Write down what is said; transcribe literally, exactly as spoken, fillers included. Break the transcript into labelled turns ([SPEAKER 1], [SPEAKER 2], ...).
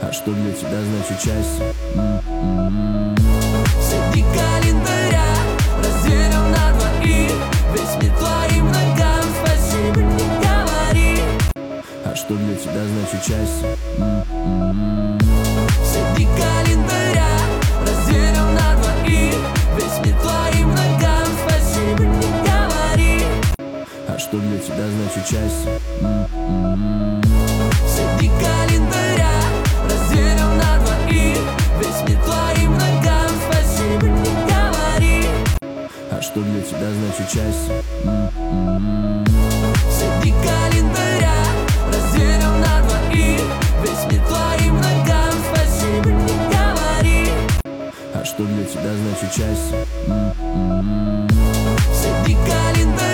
[SPEAKER 1] А что для тебя значит счастье?
[SPEAKER 2] Среди календаря разделим на двоих. Весь мир твоим ногам, спасибо не говори.
[SPEAKER 1] А что для тебя значит счастье?
[SPEAKER 2] Среди календаря разделим на двоих. Весь мир твоим ногам, спасибо не говори.
[SPEAKER 1] А что для тебя значит счастье?
[SPEAKER 2] Среди календаря разделим на двоих. Весь мир твоим ногам, спасибо не говори.
[SPEAKER 1] А что для тебя значит счастье?
[SPEAKER 2] Среди календаря разделим на двоих. Весь мир твоим ногам, спасибо не говори.
[SPEAKER 1] А что для тебя значит счастье?
[SPEAKER 2] Среди календаря